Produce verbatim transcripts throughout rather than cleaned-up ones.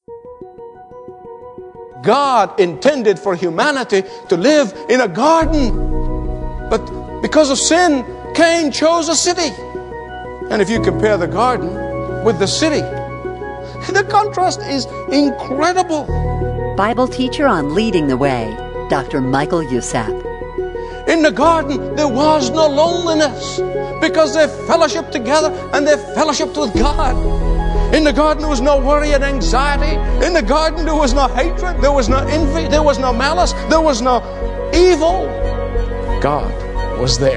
God intended for humanity to live in a garden. But because of sin, Cain chose a city. And if you compare the garden with the city, the contrast is incredible. Bible teacher on Leading the Way, Doctor Michael Youssef. In the garden, there was no loneliness because they fellowshiped together and they fellowshiped with God. In the garden, there was no worry and anxiety. In the garden, there was no hatred. There was no envy. There was no malice. There was no evil. God was there.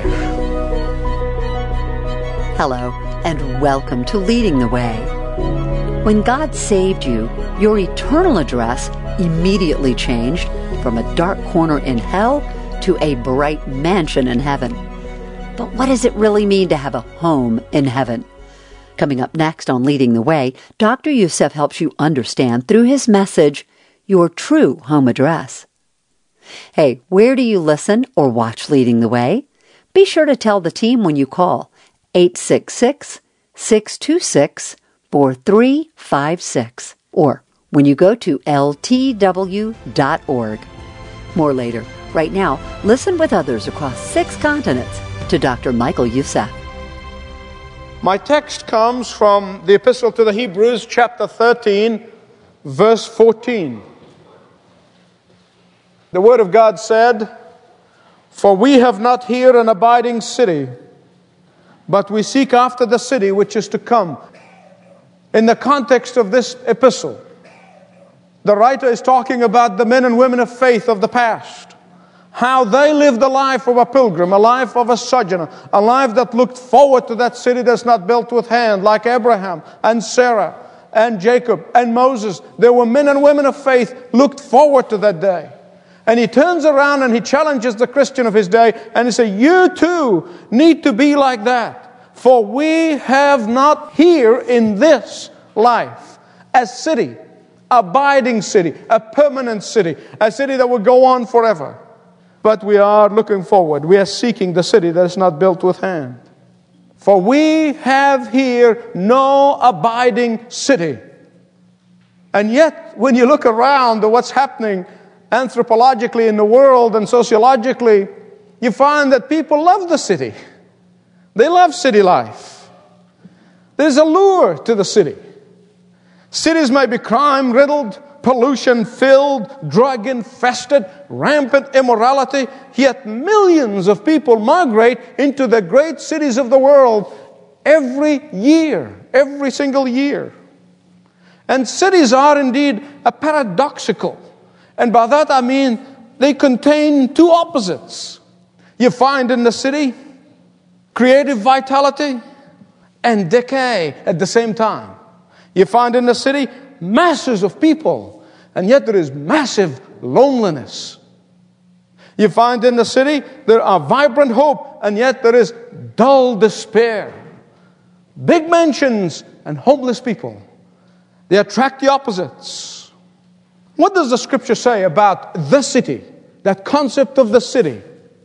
Hello, and welcome to Leading the Way. When God saved you, your eternal address immediately changed from a dark corner in hell to a bright mansion in heaven. But what does it really mean to have a home in heaven? Coming up next on Leading the Way, Doctor Youssef helps you understand through his message your true home address. Hey, where do you listen or watch Leading the Way? Be sure to tell the team when you call eight six six, six two six, four three five six or when you go to L T W dot org. More later. Right now, listen with others across six continents to Doctor Michael Youssef. My text comes from the Epistle to the Hebrews, chapter thirteen, verse fourteen. The Word of God said, "For we have not here an abiding city, but we seek after the city which is to come." In the context of this epistle, the writer is talking about the men and women of faith of the past. How they lived the life of a pilgrim, a life of a sojourner, a life that looked forward to that city that's not built with hand, like Abraham and Sarah and Jacob and Moses. There were men and women of faith looked forward to that day. And he turns around and he challenges the Christian of his day and he says, you too need to be like that. For we have not here in this life a city, abiding city, a permanent city, a city that will go on forever. But we are looking forward. We are seeking the city that is not built with hand. For we have here no abiding city. And yet, when you look around at what's happening anthropologically in the world and sociologically, you find that people love the city. They love city life. There's a lure to the city. Cities may be crime-riddled, pollution-filled, drug-infested, rampant immorality, yet millions of people migrate into the great cities of the world every year, every single year. And cities are indeed a paradoxical, and by that I mean they contain two opposites. You find in the city creative vitality and decay at the same time. You find in the city masses of people, and yet there is massive loneliness. You find in the city there are vibrant hope, and yet there is dull despair. Big mansions and homeless people. They attract the opposites. What does the Scripture say about the city? That concept of the city.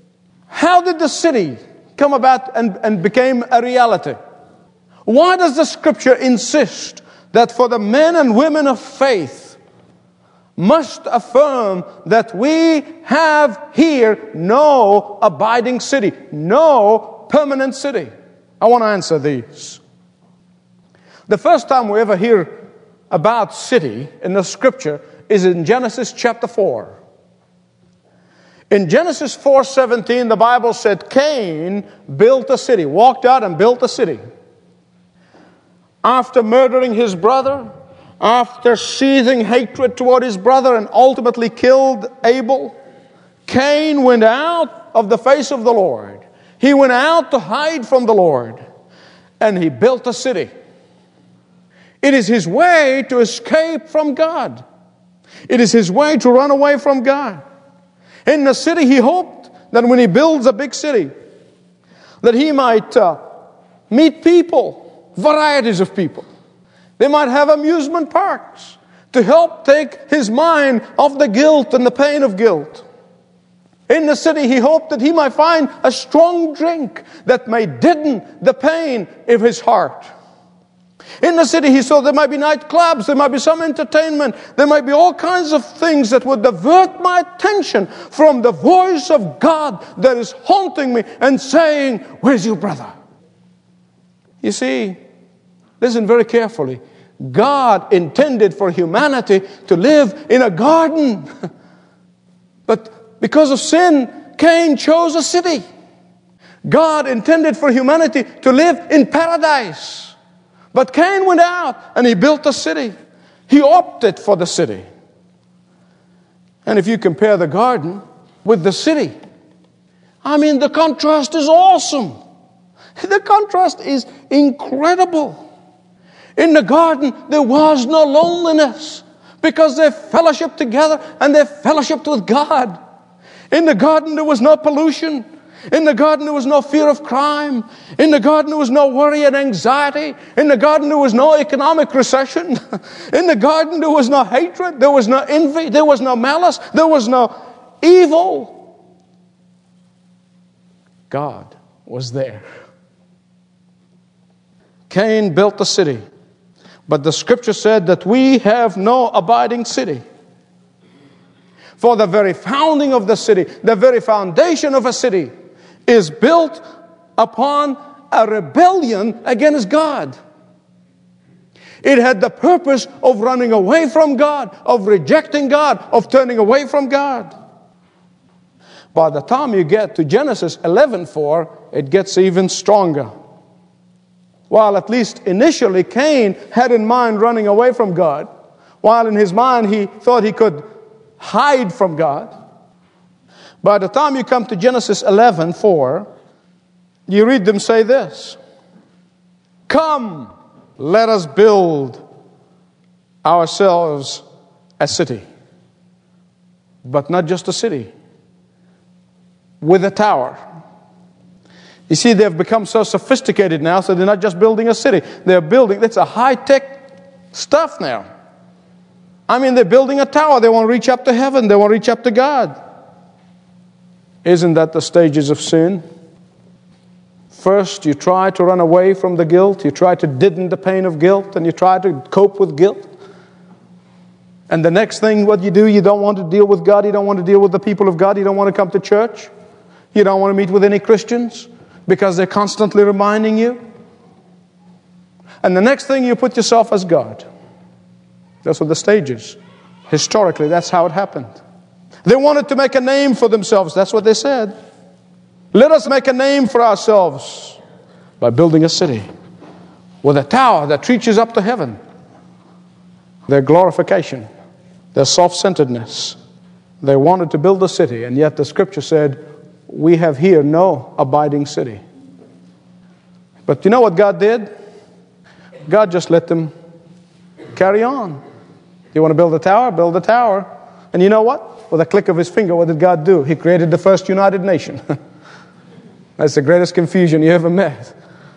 How did the city come about and, and became a reality? Why does the Scripture insist that for the men and women of faith must affirm that we have here no abiding city, no permanent city? I want to answer these. The first time we ever hear about city in the Scripture is in Genesis chapter four. In Genesis four seventeen, the Bible said Cain built a city, walked out and built a city. After murdering his brother, after seething hatred toward his brother and ultimately killed Abel, Cain went out of the face of the Lord. He went out to hide from the Lord, and he built a city. It is his way to escape from God. It is his way to run away from God. In the city, he hoped that when he builds a big city, that he might uh, meet people, varieties of people. They might have amusement parks to help take his mind off the guilt and the pain of guilt. In the city, he hoped that he might find a strong drink that may deaden the pain of his heart. In the city, he saw there might be nightclubs, there might be some entertainment, there might be all kinds of things that would divert my attention from the voice of God that is haunting me and saying, where's your brother? You see, listen very carefully. God intended for humanity to live in a garden. But because of sin, Cain chose a city. God intended for humanity to live in paradise. But Cain went out and he built a city. He opted for the city. And if you compare the garden with the city, I mean, the contrast is awesome. The contrast is incredible. In the garden, there was no loneliness because they fellowshiped together and they fellowshiped with God. In the garden, there was no pollution. In the garden, there was no fear of crime. In the garden, there was no worry and anxiety. In the garden, there was no economic recession. In the garden, there was no hatred. There was no envy. There was no malice. There was no evil. God was there. Cain built a city. But the scripture said that we have no abiding city. For the very founding of the city, the very foundation of a city, is built upon a rebellion against God. It had the purpose of running away from God, of rejecting God, of turning away from God. By the time you get to Genesis eleven four, it gets even stronger. While at least initially Cain had in mind running away from God, while in his mind he thought he could hide from God, by the time you come to Genesis eleven four, you read them say this: "Come, let us build ourselves a city." But not just a city, with a tower. You see, they've become so sophisticated now, so they're not just building a city. They're building, it's a high-tech stuff now. I mean, they're building a tower. They want to reach up to heaven. They want to reach up to God. Isn't that the stages of sin? First, you try to run away from the guilt. You try to deaden the pain of guilt, and you try to cope with guilt. And the next thing, what you do, you don't want to deal with God. You don't want to deal with the people of God. You don't want to come to church. You don't want to meet with any Christians because they're constantly reminding you. And the next thing, you put yourself as God. Those are the stages. Historically, that's how it happened. They wanted to make a name for themselves. That's what they said. Let us make a name for ourselves by building a city with a tower that reaches up to heaven. Their glorification, their self-centeredness. They wanted to build a city, and yet the scripture said, we have here no abiding city. But you know what God did? God just let them carry on. You want to build a tower? Build a tower. And you know what? With a click of his finger, what did God do? He created the first United Nation. That's the greatest confusion you ever met.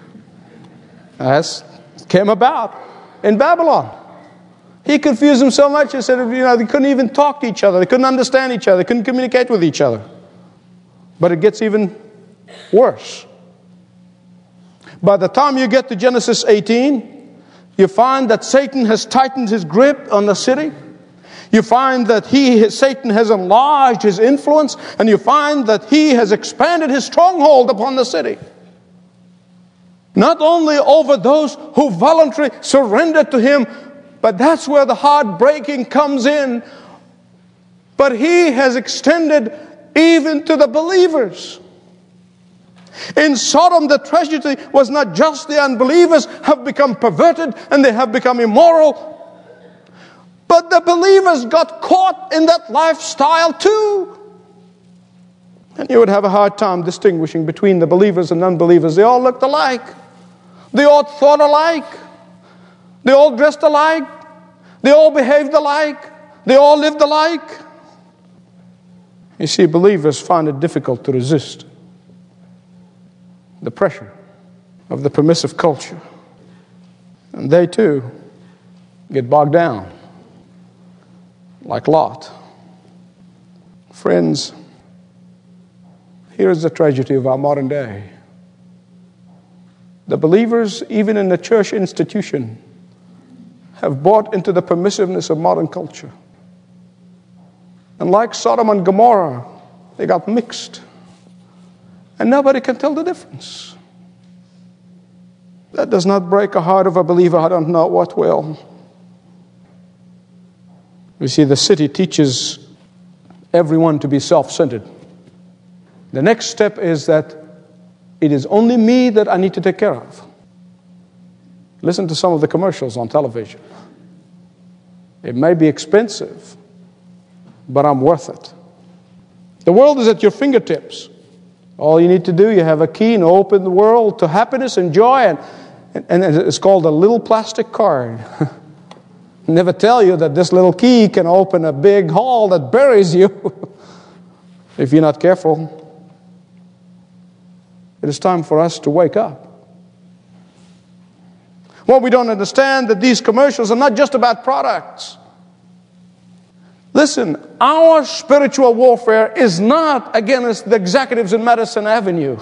That came about in Babylon. He confused them so much, he said, you know, they couldn't even talk to each other. They couldn't understand each other. They couldn't communicate with each other. But it gets even worse. By the time you get to Genesis eighteen, you find that Satan has tightened his grip on the city. You find that he, Satan has enlarged his influence, and you find that he has expanded his stronghold upon the city. Not only over those who voluntarily surrender to him, but that's where the heartbreaking comes in. But he has extended even to the believers. In Sodom, the tragedy was not just the unbelievers have become perverted and they have become immoral, but the believers got caught in that lifestyle too. And you would have a hard time distinguishing between the believers and unbelievers. They all looked alike. They all thought alike. They all dressed alike. They all behaved alike. They all lived alike. You see, believers find it difficult to resist the pressure of the permissive culture. And they too get bogged down like Lot. Friends, here is the tragedy of our modern day. The believers, even in the church institution, have bought into the permissiveness of modern culture. And like Sodom and Gomorrah, they got mixed. And nobody can tell the difference. That does not break a heart of a believer. I don't know what will. You see, the city teaches everyone to be self-centered. The next step is that it is only me that I need to take care of. Listen to some of the commercials on television. It may be expensive, but I'm worth it. The world is at your fingertips. All you need to do, you have a key and open the world to happiness and joy, and, and it's called a little plastic card. Never tell you that this little key can open a big hole that buries you if you're not careful. It is time for us to wake up. Well, we don't understand that these commercials are not just about products. Listen, our spiritual warfare is not against the executives in Madison Avenue.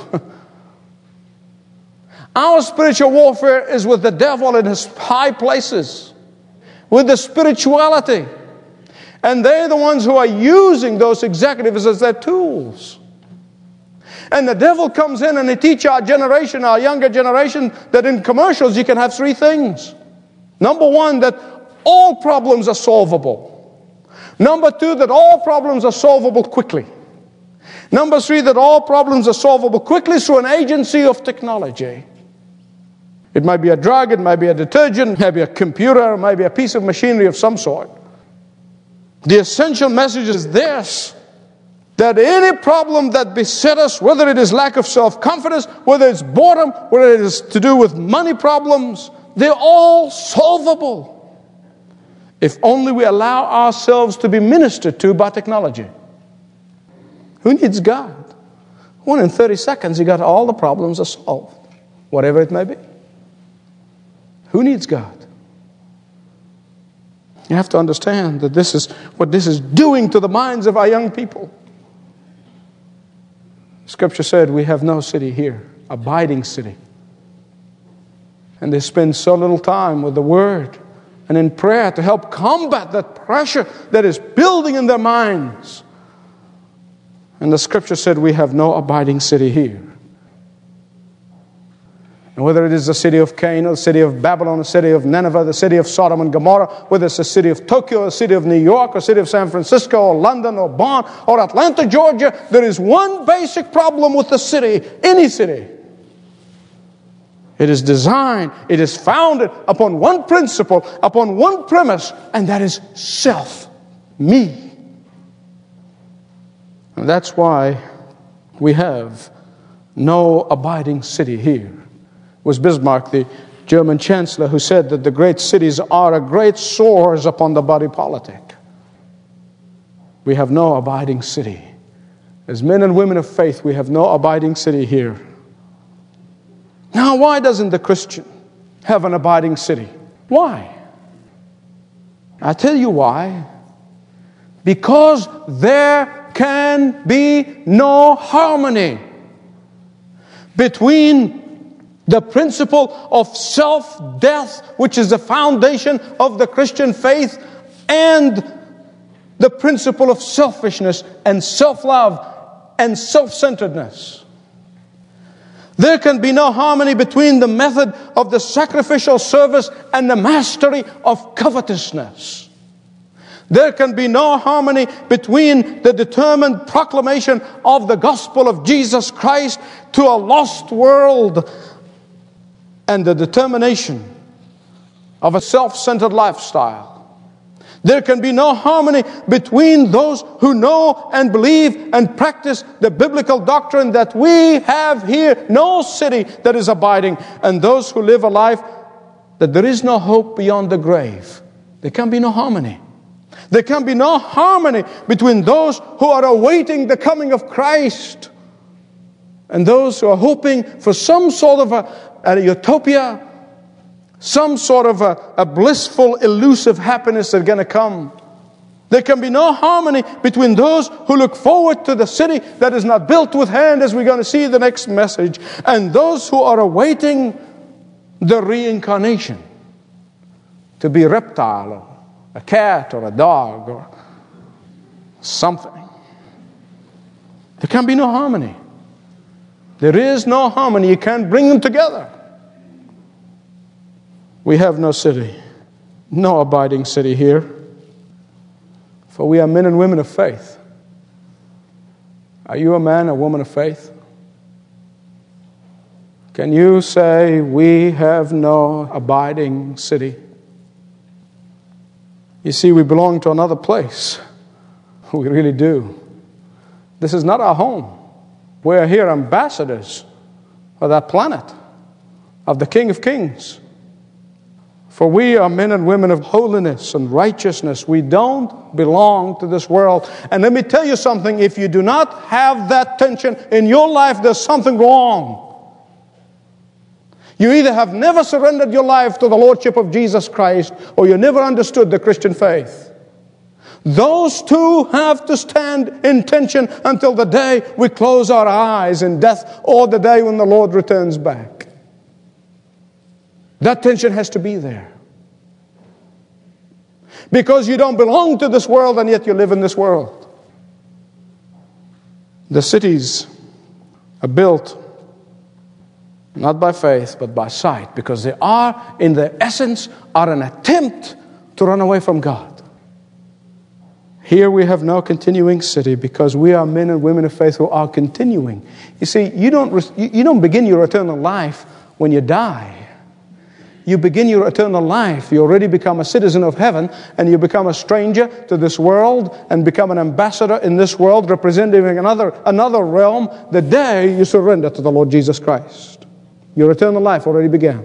Our spiritual warfare is with the devil in his high places, with the spirituality. And they're the ones who are using those executives as their tools. And the devil comes in and he teaches our generation, our younger generation, that in commercials you can have three things. Number one, that all problems are solvable. Number two, that all problems are solvable quickly. Number three, that all problems are solvable quickly through an agency of technology. It might be a drug, it might be a detergent, it might be a computer, it might be a piece of machinery of some sort. The essential message is this: that any problem that beset us, whether it is lack of self-confidence, whether it's boredom, whether it is to do with money problems, they're all solvable if only we allow ourselves to be ministered to by technology. Who needs God? Well, in thirty seconds, you got all the problems are solved, whatever it may be. Who needs God? You have to understand that this is what this is doing to the minds of our young people. Scripture said we have no city here, abiding city. And they spend so little time with the Word and in prayer to help combat that pressure that is building in their minds. And the Scripture said we have no abiding city here. And whether it is the city of Cain or the city of Babylon, the city of Nineveh, the city of Sodom and Gomorrah, whether it's the city of Tokyo, the city of New York, or the city of San Francisco, or London, or Bonn, or Atlanta, Georgia, there is one basic problem with the city, any city. It is designed, it is founded upon one principle, upon one premise, and that is self, me. And that's why we have no abiding city here. It was Bismarck, the German chancellor, who said that the great cities are a great sores upon the body politic. We have no abiding city. As men and women of faith, we have no abiding city here. Now, why doesn't the Christian have an abiding city? Why? I tell you why. Because there can be no harmony between the principle of self-death, which is the foundation of the Christian faith, and the principle of selfishness and self-love and self-centeredness. There can be no harmony between the method of the sacrificial service and the mastery of covetousness. There can be no harmony between the determined proclamation of the gospel of Jesus Christ to a lost world and the determination of a self-centered lifestyle. There can be no harmony between those who know and believe and practice the biblical doctrine that we have here no city that is abiding, and those who live a life that there is no hope beyond the grave. There can be no harmony. There can be no harmony between those who are awaiting the coming of Christ and those who are hoping for some sort of a, a utopia, some sort of a, a blissful, elusive happiness that's going to come. There can be no harmony between those who look forward to the city that is not built with hand, as we're going to see in the next message, and those who are awaiting the reincarnation, to be a reptile or a cat or a dog or something. There can be no harmony. There is no harmony. You can't bring them together. We have no city, no abiding city here, for we are men and women of faith. Are you a man, a woman of faith? Can you say, we have no abiding city? You see, we belong to another place. We really do. This is not our home. We are here ambassadors of that planet, of the King of Kings. For we are men and women of holiness and righteousness. We don't belong to this world. And let me tell you something, if you do not have that tension in your life, there's something wrong. You either have never surrendered your life to the Lordship of Jesus Christ, or you never understood the Christian faith. Those two have to stand in tension until the day we close our eyes in death, or the day when the Lord returns back. That tension has to be there. Because you don't belong to this world, and yet you live in this world. The cities are built not by faith, but by sight, because they are, in their essence, are an attempt to run away from God. Here we have no continuing city, because we are men and women of faith who are continuing. You see, you don't, you don't begin your eternal life when you die. You begin your eternal life. You already become a citizen of heaven, and you become a stranger to this world and become an ambassador in this world, representing another, another realm the day you surrender to the Lord Jesus Christ. Your eternal life already began.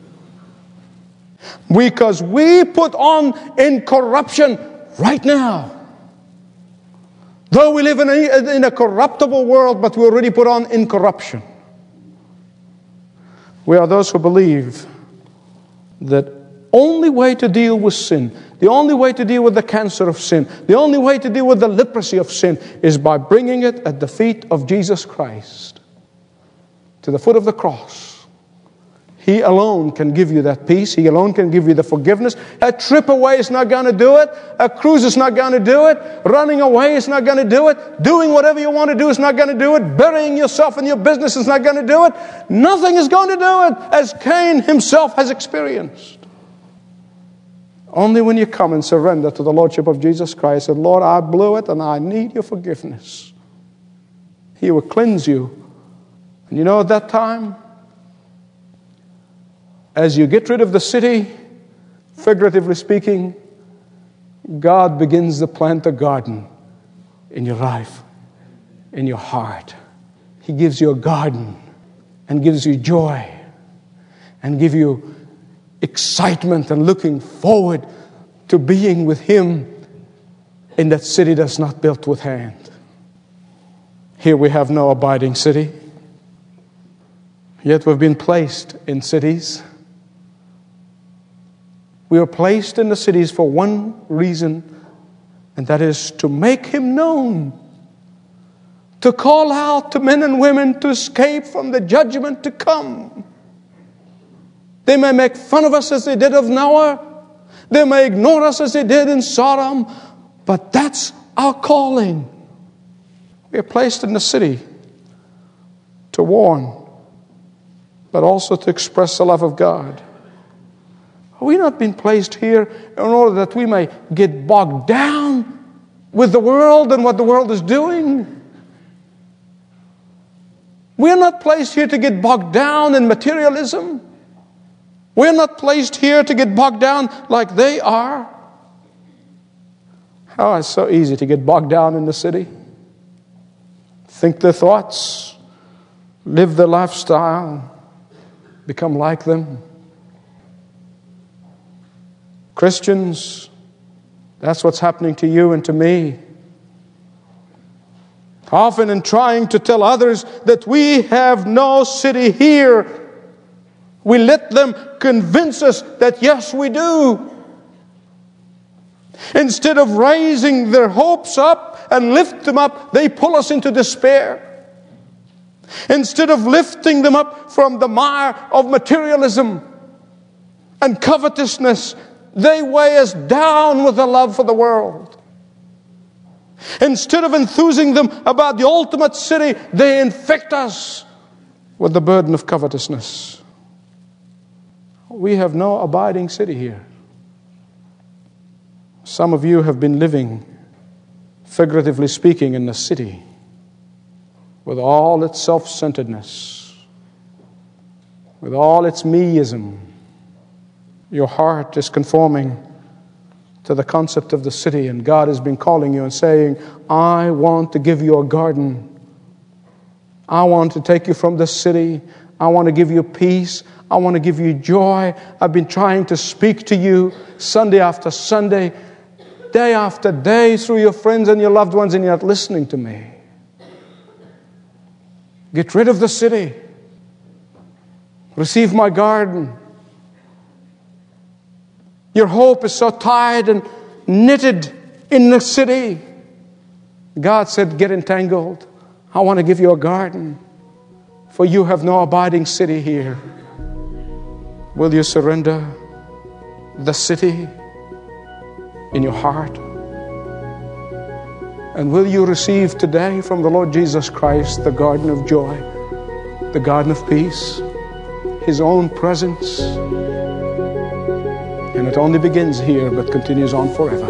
Because we put on incorruption right now. Though we live in a, in a corruptible world, but we already put on incorruption. We are those who believe that only way to deal with sin, the only way to deal with the cancer of sin, the only way to deal with the leprosy of sin is by bringing it at the feet of Jesus Christ, to the foot of the cross. He alone can give you that peace. He alone can give you the forgiveness. A trip away is not going to do it. A cruise is not going to do it. Running away is not going to do it. Doing whatever you want to do is not going to do it. Burying yourself in your business is not going to do it. Nothing is going to do it, as Cain himself has experienced. Only when you come and surrender to the Lordship of Jesus Christ and, Lord, I blew it and I need your forgiveness. He will cleanse you. And you know, at that time, as you get rid of the city, figuratively speaking, God begins to plant a garden in your life, in your heart. He gives you a garden and gives you joy and gives you excitement and looking forward to being with Him in that city that's not built with hand. Here we have no abiding city, yet we've been placed in cities. We are placed in the cities for one reason, and that is to make Him known. To call out to men and women to escape from the judgment to come. They may make fun of us as they did of Noah. They may ignore us as they did in Sodom. But that's our calling. We are placed in the city to warn, but also to express the love of God. Have we not been placed here in order that we may get bogged down with the world and what the world is doing? We are not placed here to get bogged down in materialism. We are not placed here to get bogged down like they are. Oh, it's so easy to get bogged down in the city. Think their thoughts, live their lifestyle, become like them. Christians, that's what's happening to you and to me. Often in trying to tell others that we have no city here, we let them convince us that yes, we do. Instead of raising their hopes up and lift them up, they pull us into despair. Instead of lifting them up from the mire of materialism, and covetousness, they weigh us down with a love for the world. Instead of enthusing them about the ultimate city, they infect us with the burden of covetousness. We have no abiding city here. Some of you have been living, figuratively speaking, in the city with all its self-centeredness, with all its meism. Your heart is conforming to the concept of the city, and God has been calling you and saying, I want to give you a garden. I want to take you from this city. I want to give you peace. I want to give you joy. I've been trying to speak to you Sunday after Sunday, day after day, through your friends and your loved ones, and you're not listening to me. Get rid of the city. Receive my garden. Your hope is so tied and knitted in the city. God said, get entangled. I want to give you a garden, for you have no abiding city here. Will you surrender the city in your heart? And will you receive today from the Lord Jesus Christ the garden of joy, the garden of peace, His own presence? And it only begins here but continues on forever.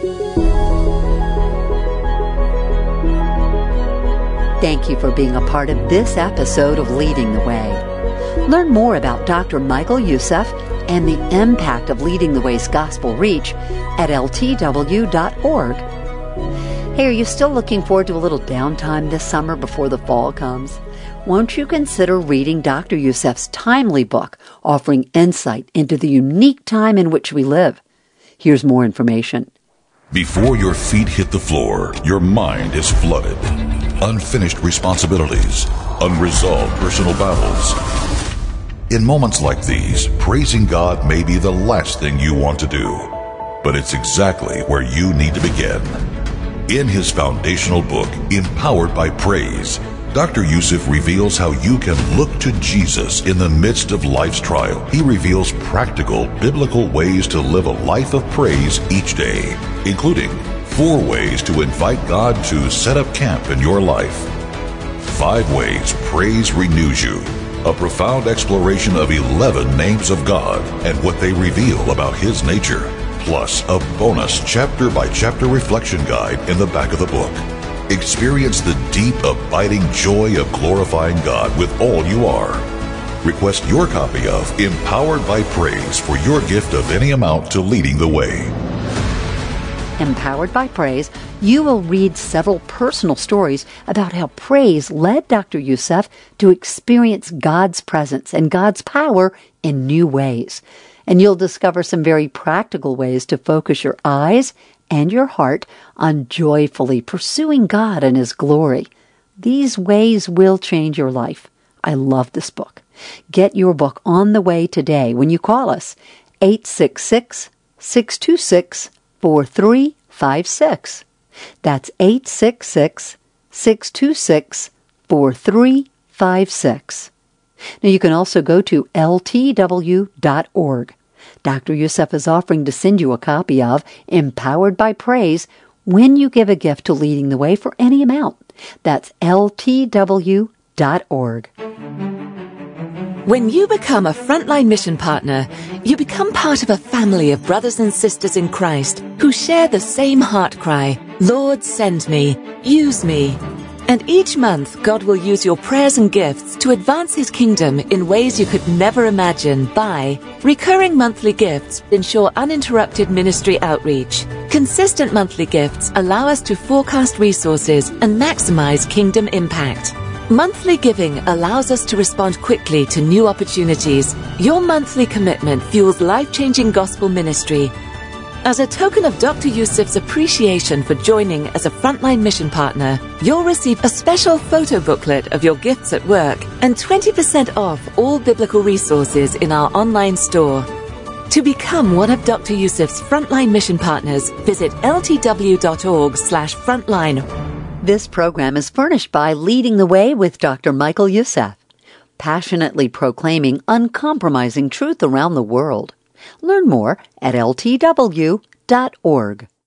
Thank you for being a part of this episode of Leading the Way. Learn more about Doctor Michael Youssef and the impact of Leading the Way's gospel reach at L T W dot org. Hey, are you still looking forward to a little downtime this summer before the fall comes? Won't you consider reading Doctor Youssef's timely book, offering insight into the unique time in which we live? Here's more information. Before your feet hit the floor, your mind is flooded. Unfinished responsibilities, unresolved personal battles. In moments like these, praising God may be the last thing you want to do, but it's exactly where you need to begin. In his foundational book, Empowered by Praise, Doctor Youssef reveals how you can look to Jesus in the midst of life's trial. He reveals practical, biblical ways to live a life of praise each day, including four ways to invite God to set up camp in your life, five ways praise renews you, a profound exploration of eleven names of God and what they reveal about His nature, plus a bonus chapter-by-chapter reflection guide in the back of the book. Experience the deep, abiding joy of glorifying God with all you are. Request your copy of Empowered by Praise for your gift of any amount to Leading the Way. Empowered by Praise, you will read several personal stories about how praise led Doctor Youssef to experience God's presence and God's power in new ways. And you'll discover some very practical ways to focus your eyes and your heart on joyfully pursuing God and His glory. These ways will change your life. I love this book. Get your book on the way today when you call us eight six six, six two six, four three five six. That's eight six six, six two six, four three five six. Now you can also go to L T W dot org. Doctor Youssef is offering to send you a copy of Empowered by Praise when you give a gift to Leading the Way for any amount. That's L T W dot org. When you become a Frontline Mission Partner, you become part of a family of brothers and sisters in Christ who share the same heart cry, Lord, send me, use me. And each month, God will use your prayers and gifts to advance His kingdom in ways you could never imagine by recurring monthly gifts ensure uninterrupted ministry outreach. Consistent monthly gifts allow us to forecast resources and maximize kingdom impact. Monthly giving allows us to respond quickly to new opportunities. Your monthly commitment fuels life-changing gospel ministry. As a token of Doctor Youssef's appreciation for joining as a Frontline Mission Partner, you'll receive a special photo booklet of your gifts at work and twenty percent off all biblical resources in our online store. To become one of Doctor Youssef's Frontline Mission Partners, visit L T W dot org slash frontline. This program is furnished by Leading the Way with Doctor Michael Youssef, passionately proclaiming uncompromising truth around the world. Learn more at L T W dot org.